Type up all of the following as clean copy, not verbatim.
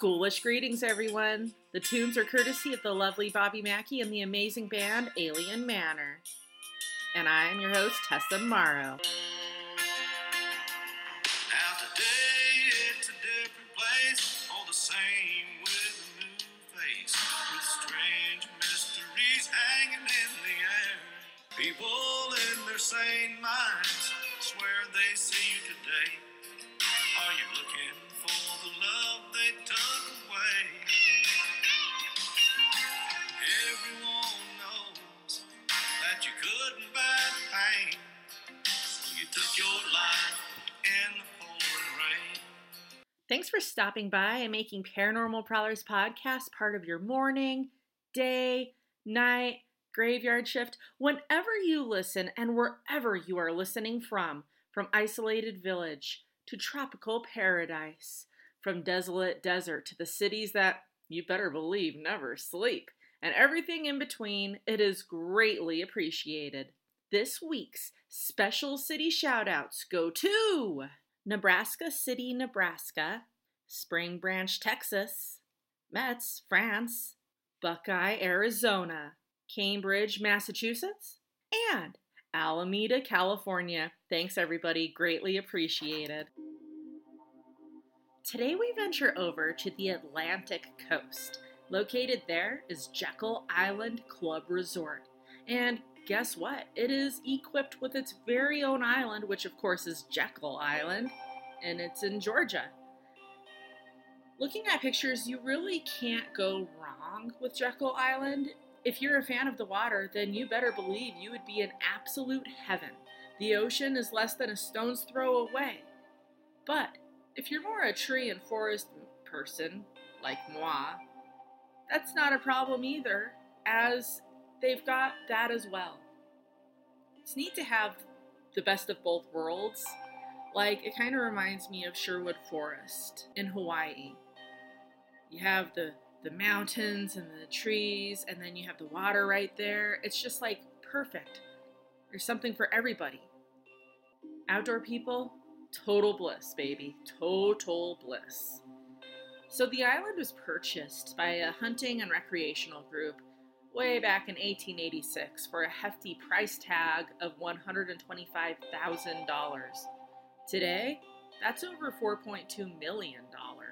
Ghoulish greetings, everyone. The tunes are courtesy of the lovely Bobby Mackey and the amazing band Alien Manor. And I'm your host, Tessa Morrow. Now today it's a different place, all the same with a new face, with strange mysteries hanging in the air. People in their sane minds swear they see you today. Are you looking for the love they took away? Everyone knows that you couldn't bear the pain, so you took your life in the pouring rain. Thanks for stopping by and making Paranormal Prowlers podcast part of your morning, day, night, graveyard shift, whenever you listen and wherever you are listening from isolated village to tropical paradise, from desolate desert to the cities that, you better believe, never sleep, and everything in between. It is greatly appreciated. This week's special city shoutouts go to Nebraska City, Nebraska, Spring Branch, Texas, Metz, France, Buckeye, Arizona, Cambridge, Massachusetts, and Alameda, California. Thanks, everybody. Greatly appreciated. Today we venture over to the Atlantic coast. Located there is Jekyll Island Club Resort. And guess what? It is equipped with its very own island, which of course is Jekyll Island, and it's in Georgia. Looking at pictures, you really can't go wrong with Jekyll Island. If you're a fan of the water, then you better believe you would be in absolute heaven. The ocean is less than a stone's throw away. But if you're more a tree and forest person, like moi, that's not a problem either, as they've got that as well. It's neat to have the best of both worlds. Like, it kind of reminds me of Sherwood Forest in Hawaii. You have the mountains and the trees, and then you have the water right there. It's just like perfect. There's something for everybody. Outdoor people, total bliss, baby. Total bliss. So the island was purchased by a hunting and recreational group way back in 1886 for a hefty price tag of $125,000. Today, that's over $4.2 million.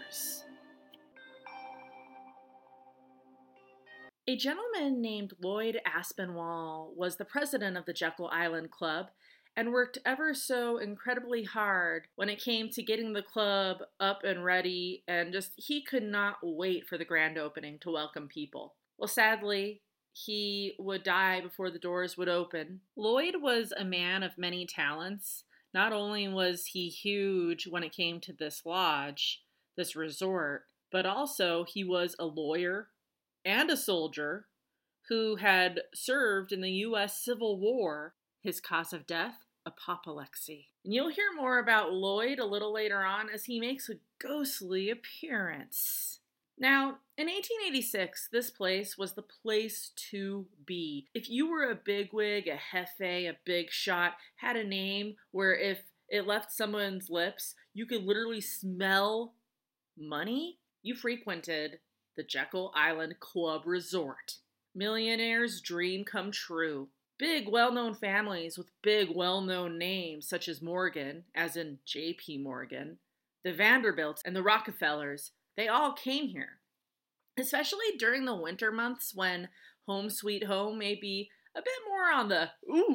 A gentleman named Lloyd Aspinwall was the president of the Jekyll Island Club and worked ever so incredibly hard when it came to getting the club up and ready, and he could not wait for the grand opening to welcome people. Well, sadly, he would die before the doors would open. Lloyd was a man of many talents. Not only was he huge when it came to this lodge, this resort, but also he was a lawyer and a soldier who had served in the U.S. Civil War. His cause of death, apoplexy. And you'll hear more about Lloyd a little later on as he makes a ghostly appearance. Now, in 1886, this place was the place to be. If you were a bigwig, a jefe, a big shot, had a name where if it left someone's lips, you could literally smell money, you frequented the Jekyll Island Club Resort. Millionaires' dream come true. Big, well-known families with big, well-known names such as Morgan, as in J.P. Morgan, the Vanderbilts, and the Rockefellers, they all came here. Especially during the winter months when home sweet home may be a bit more on the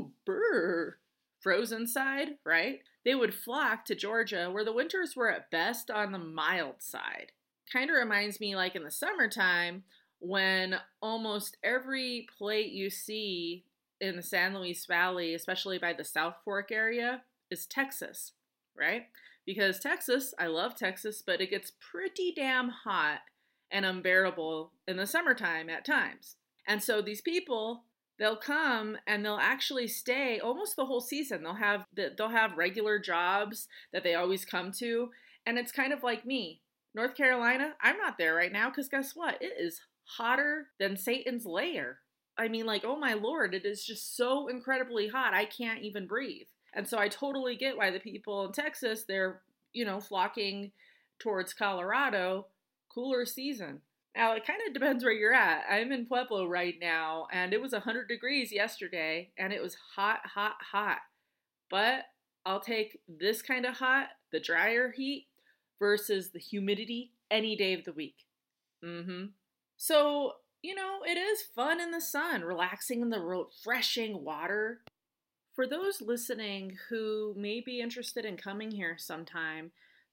frozen side, right? They would flock to Georgia where the winters were at best on the mild side. Kind of reminds me like in the summertime when almost every plate you see in the San Luis Valley, especially by the South Fork area, is Texas, right? Because Texas, I love Texas, but it gets pretty damn hot and unbearable in the summertime at times. And so these people, they'll come and they'll actually stay almost the whole season. They'll have regular jobs that they always come to. And it's kind of like me. North Carolina, I'm not there right now because guess what? It is hotter than Satan's lair. I mean, like, oh my Lord, it is just so incredibly hot. I can't even breathe. And so I totally get why the people in Texas, they're, flocking towards Colorado, cooler season. Now, it kind of depends where you're at. I'm in Pueblo right now, and it was 100 degrees yesterday, and it was hot, hot, hot. But I'll take this kind of hot, the drier heat, versus the humidity any day of the week. So, it is fun in the sun, relaxing in the refreshing water. For those listening who may be interested in coming here sometime,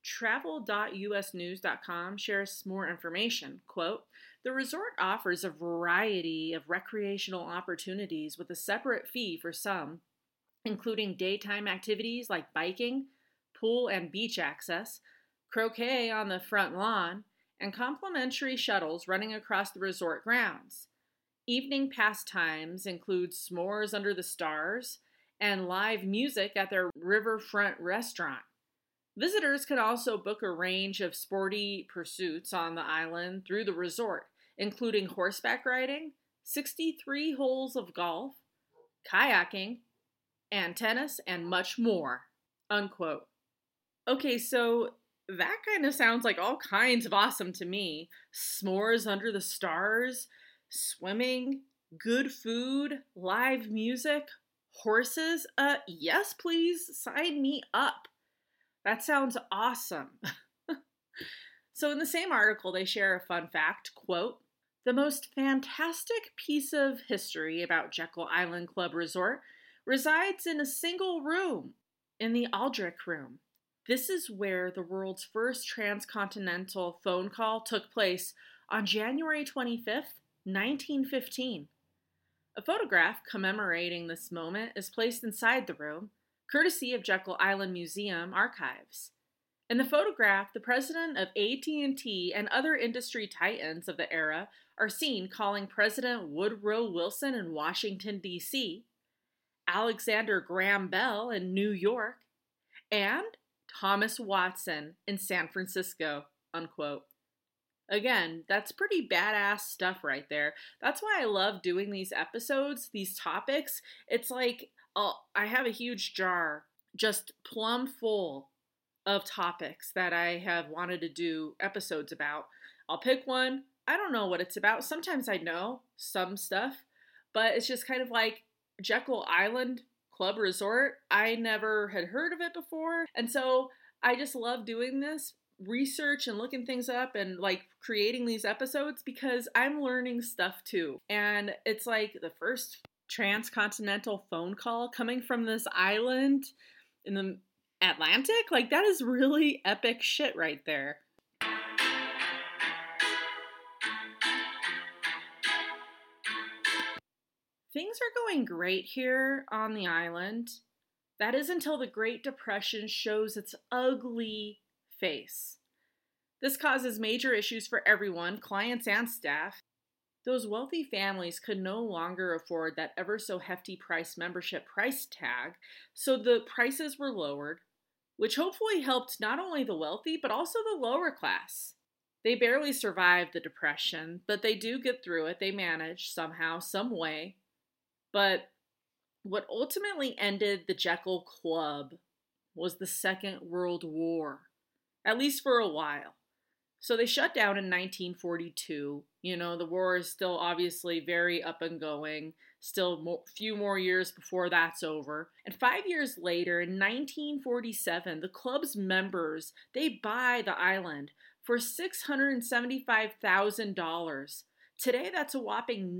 travel.usnews.com shares more information. Quote, the resort offers a variety of recreational opportunities with a separate fee for some, including daytime activities like biking, pool and beach access, croquet on the front lawn, and complimentary shuttles running across the resort grounds. Evening pastimes include s'mores under the stars and live music at their riverfront restaurant. Visitors can also book a range of sporty pursuits on the island through the resort, including horseback riding, 63 holes of golf, kayaking, and tennis, and much more. Unquote. Okay, so that kind of sounds like all kinds of awesome to me. S'mores under the stars, swimming, good food, live music, horses. Yes, please, sign me up. That sounds awesome. So in the same article, they share a fun fact, quote, the most fantastic piece of history about Jekyll Island Club Resort resides in a single room, in the Aldrich Room. This is where the world's first transcontinental phone call took place on January 25th, 1915. A photograph commemorating this moment is placed inside the room, courtesy of Jekyll Island Museum archives. In the photograph, the president of AT&T and other industry titans of the era are seen calling President Woodrow Wilson in Washington, D.C., Alexander Graham Bell in New York, and Thomas Watson in San Francisco, unquote. Again, that's pretty badass stuff right there. That's why I love doing these episodes, these topics. It's like I have a huge jar just plumb full of topics that I have wanted to do episodes about. I'll pick one. I don't know what it's about. Sometimes I know some stuff, but it's just kind of like Jekyll Island Club Resort. I never had heard of it before. And so I just love doing this research and looking things up and like creating these episodes because I'm learning stuff too. And it's like the first transcontinental phone call coming from this island in the Atlantic. Like that is really epic shit right there. Things are going great here on the island. That is until the Great Depression shows its ugly face. This causes major issues for everyone, clients and staff. Those wealthy families could no longer afford that ever so hefty membership price tag, so the prices were lowered, which hopefully helped not only the wealthy, but also the lower class. They barely survived the Depression, but they do get through it. They manage somehow, some way. But what ultimately ended the Jekyll Club was the Second World War, at least for a while. So they shut down in 1942. You know, the war is still obviously very up and going. Still a few more years before that's over. And 5 years later, in 1947, the club's members, they buy the island for $675,000. Today, that's a whopping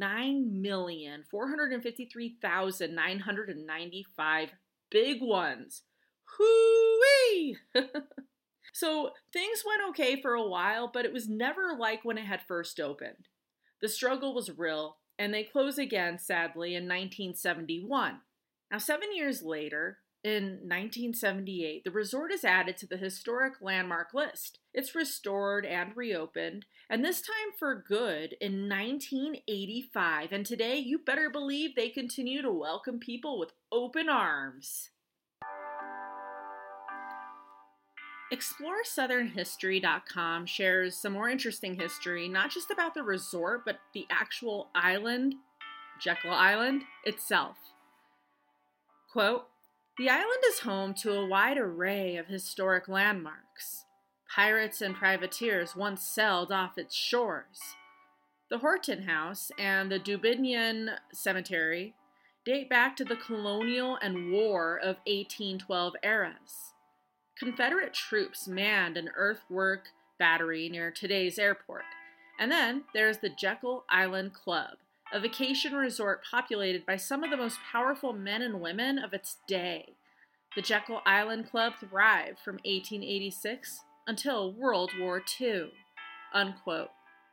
$9,453,995 big ones. Hoo-wee! So things went okay for a while, but it was never like when it had first opened. The struggle was real, and they closed again, sadly, in 1971. Now, 7 years later, in 1978, the resort is added to the historic landmark list. It's restored and reopened, and this time for good in 1985. And today, you better believe they continue to welcome people with open arms. ExploreSouthernHistory.com shares some more interesting history, not just about the resort, but the actual island, Jekyll Island, itself. Quote, the island is home to a wide array of historic landmarks. pirates and privateers once sailed off its shores. The Horton House and the Dubinian Cemetery date back to the colonial and war of 1812 eras. Confederate troops manned an earthwork battery near today's airport. And then there's the Jekyll Island Club, a vacation resort populated by some of the most powerful men and women of its day. The Jekyll Island Club thrived from 1886 until World War II. Unquote.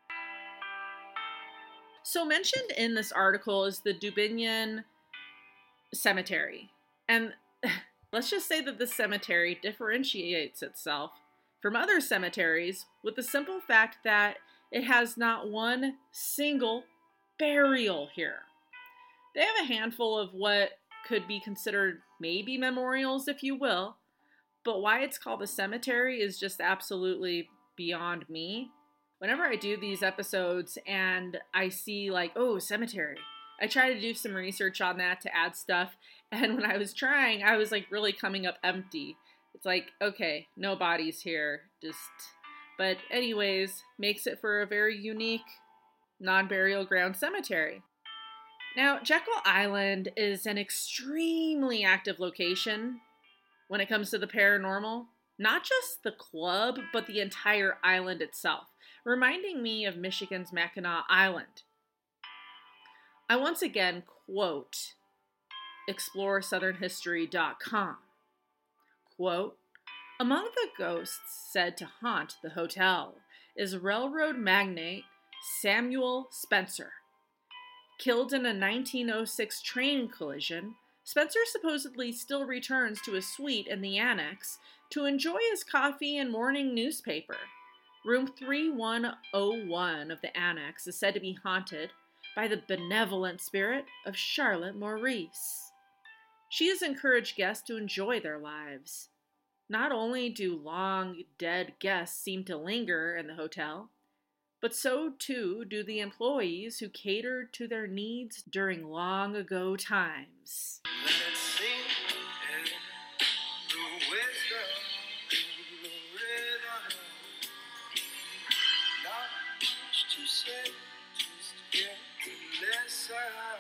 So mentioned in this article is the Dubinian Cemetery. And let's just say that this cemetery differentiates itself from other cemeteries with the simple fact that it has not one single burial here. They have a handful of what could be considered maybe memorials, if you will, but why it's called a cemetery is just absolutely beyond me. Whenever I do these episodes and I see like, oh, cemetery, I try to do some research on that to add stuff, and when I was trying, I was like really coming up empty. It's like, okay, no bodies here, but anyways, makes it for a very unique non-burial ground cemetery. Now, Jekyll Island is an extremely active location when it comes to the paranormal. Not just the club, but the entire island itself, reminding me of Michigan's Mackinac Island. I once again quote exploresouthernhistory.com. Quote, among the ghosts said to haunt the hotel is railroad magnate Samuel Spencer. Killed in a 1906 train collision, Spencer supposedly still returns to his suite in the annex to enjoy his coffee and morning newspaper. Room 3101 of the annex is said to be haunted by the benevolent spirit of Charlotte Maurice. She has encouraged guests to enjoy their lives. Not only do long dead guests seem to linger in the hotel, but so too do the employees who catered to their needs during long ago times. Let it sink in the wisdom, the rhythm. Not much to say, just get to listen.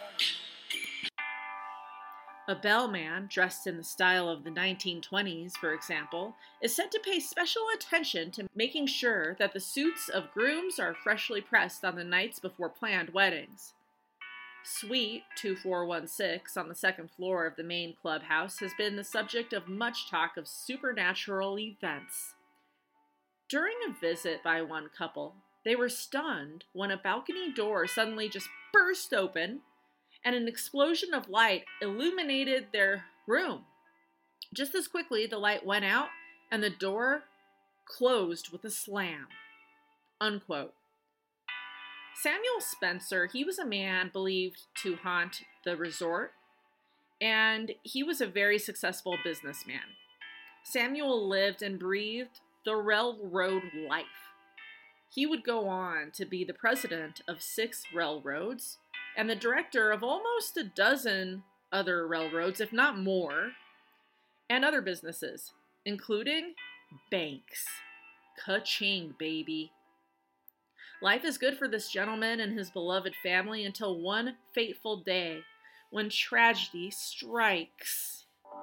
A bellman, dressed in the style of the 1920s, for example, is said to pay special attention to making sure that the suits of grooms are freshly pressed on the nights before planned weddings. Suite 2416 on the second floor of the main clubhouse has been the subject of much talk of supernatural events. During a visit by one couple, they were stunned when a balcony door suddenly just burst open and an explosion of light illuminated their room. Just as quickly, the light went out and the door closed with a slam. Unquote. Samuel Spencer, he was a man believed to haunt the resort, and he was a very successful businessman. Samuel lived and breathed the railroad life. He would go on to be the president of 6 railroads and the director of almost a dozen other railroads, if not more, and other businesses, including banks. Ka-ching, baby. Life is good for this gentleman and his beloved family until one fateful day when tragedy strikes.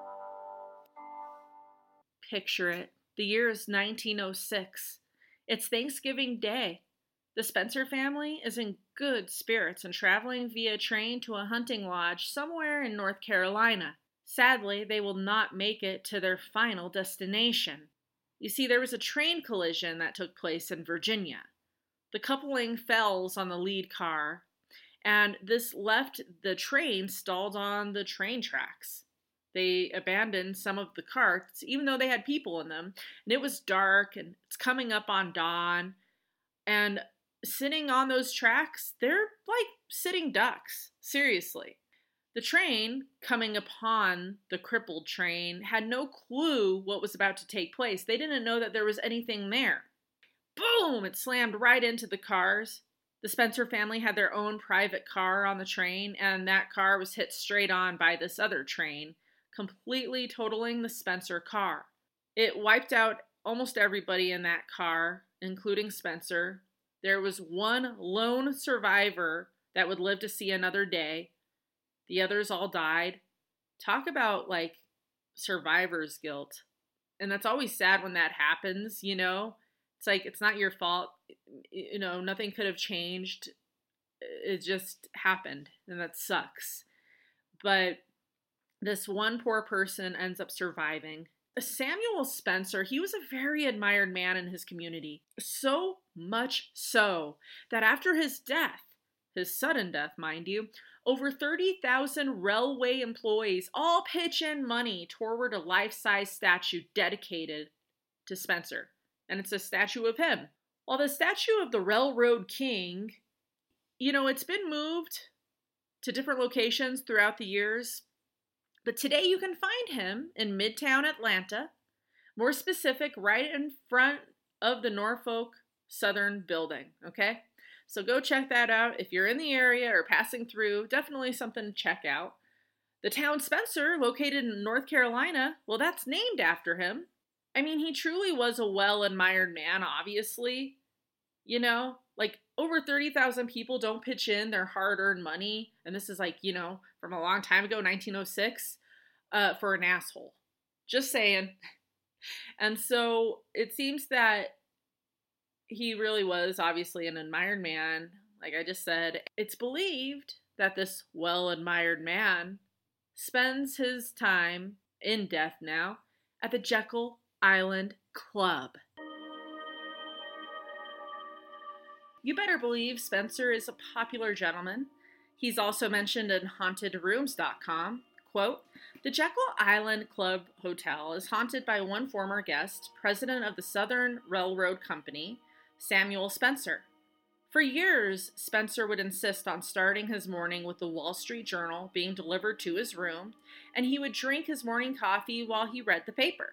Picture it. The year is 1906. It's Thanksgiving Day. The Spencer family is in good spirits and traveling via train to a hunting lodge somewhere in North Carolina. Sadly, they will not make it to their final destination. You see, there was a train collision that took place in Virginia. The coupling fells on the lead car, and this left the train stalled on the train tracks. They abandoned some of the carts, even though they had people in them, and it was dark, and it's coming up on dawn, and sitting on those tracks, they're like sitting ducks. Seriously. The train, coming upon the crippled train, had no clue what was about to take place. They didn't know that there was anything there. Boom! It slammed right into the cars. The Spencer family had their own private car on the train, and that car was hit straight on by this other train, completely totaling the Spencer car. It wiped out almost everybody in that car, including Spencer. There was one lone survivor that would live to see another day. The others all died. Talk about like survivor's guilt. And that's always sad when that happens, you know? It's like, it's not your fault. You know, nothing could have changed. It just happened, and that sucks. But this one poor person ends up surviving. Samuel Spencer, he was a very admired man in his community. So much so that after his death, his sudden death, mind you, over 30,000 railway employees all pitch in money toward a life-size statue dedicated to Spencer. And it's a statue of him. While the statue of the Railroad King, you know, it's been moved to different locations throughout the years. But today you can find him in Midtown Atlanta, more specific, right in front of the Norfolk Southern building, okay? So go check that out. If you're in the area or passing through, definitely something to check out. The town Spencer, located in North Carolina, well, that's named after him. I mean, he truly was a well-admired man, obviously. You know, like over 30,000 people don't pitch in their hard-earned money. And this is like, you know, from a long time ago, 1906, for an asshole. Just saying. And so it seems that he really was obviously an admired man. Like I just said, it's believed that this well-admired man spends his time in death now at the Jekyll Island Club. You better believe Spencer is a popular gentleman. He's also mentioned in hauntedrooms.com. Quote, the Jekyll Island Club Hotel is haunted by one former guest, president of the Southern Railroad Company, Samuel Spencer. For years, Spencer would insist on starting his morning with the Wall Street Journal being delivered to his room, and he would drink his morning coffee while he read the paper.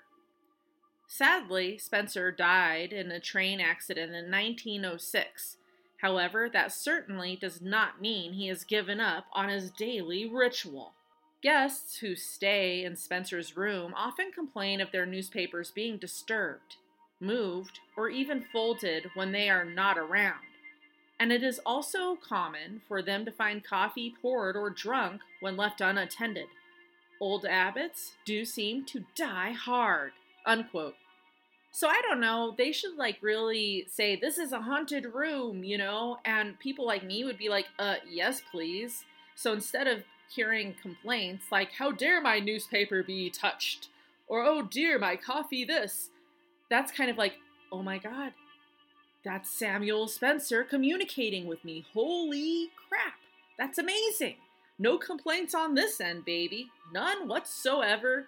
Sadly, Spencer died in a train accident in 1906. However, that certainly does not mean he has given up on his daily ritual. Guests who stay in Spencer's room often complain of their newspapers being disturbed, moved, or even folded when they are not around. And it is also common for them to find coffee poured or drunk when left unattended. Old abbots do seem to die hard, unquote. So I don't know, they should like really say, this is a haunted room, you know, and people like me would be like, yes, please. So instead of hearing complaints like, how dare my newspaper be touched? Or, oh dear, my coffee this. That's kind of like, oh my God, that's Samuel Spencer communicating with me. Holy crap, that's amazing. No complaints on this end, baby. None whatsoever.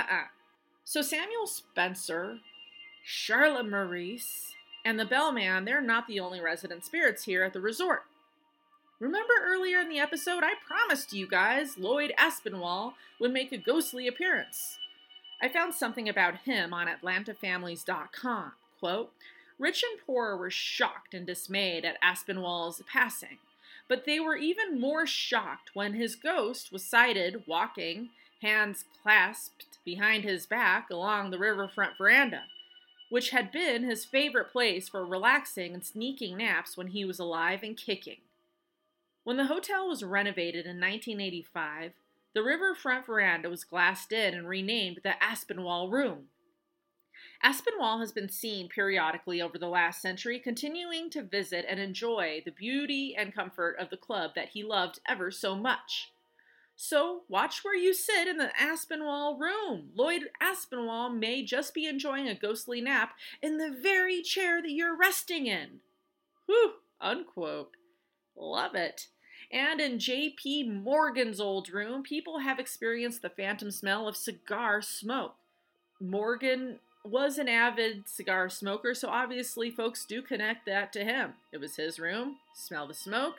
So Samuel Spencer, Charlotte Maurice, and the bellman, they're not the only resident spirits here at the resort. Remember earlier in the episode, I promised you guys Lloyd Aspinwall would make a ghostly appearance. I found something about him on AtlantaFamilies.com. Quote, rich and poor were shocked and dismayed at Aspinwall's passing, but they were even more shocked when his ghost was sighted walking, hands clasped behind his back along the riverfront veranda, which had been his favorite place for relaxing and sneaking naps when he was alive and kicking. When the hotel was renovated in 1985, the riverfront veranda was glassed in and renamed the Aspinwall Room. Aspinwall has been seen periodically over the last century, continuing to visit and enjoy the beauty and comfort of the club that he loved ever so much. So watch where you sit in the Aspinwall Room. Lloyd Aspinwall may just be enjoying a ghostly nap in the very chair that you're resting in. Whew, unquote. Love it. And in J.P. Morgan's old room, people have experienced the phantom smell of cigar smoke. Morgan was an avid cigar smoker, so obviously folks do connect that to him. It was his room. Smell the smoke.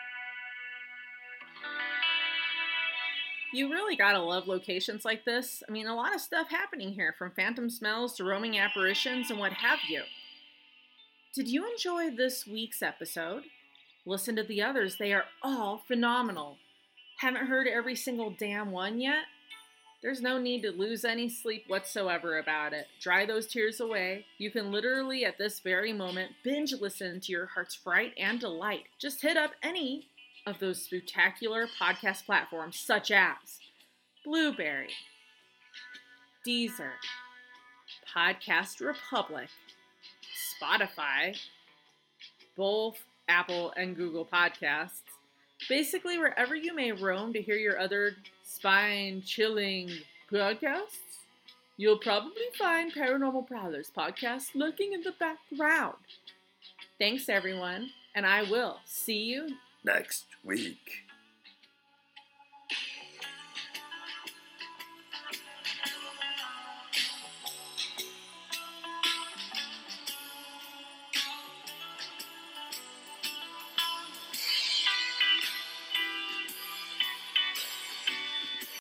You really gotta love locations like this. I mean, a lot of stuff happening here, from phantom smells to roaming apparitions and what have you. Did you enjoy this week's episode? Listen to the others. They are all phenomenal. Haven't heard every single damn one yet? There's no need to lose any sleep whatsoever about it. Dry those tears away. You can literally, at this very moment, binge listen to your heart's fright and delight. Just hit up any of those spectacular podcast platforms such as Blueberry, Deezer, Podcast Republic, Spotify, both Apple and Google Podcasts. Basically, wherever you may roam to hear your other spine-chilling podcasts, you'll probably find Paranormal Prowlers podcast lurking in the background. Thanks, everyone, and I will see you Next week.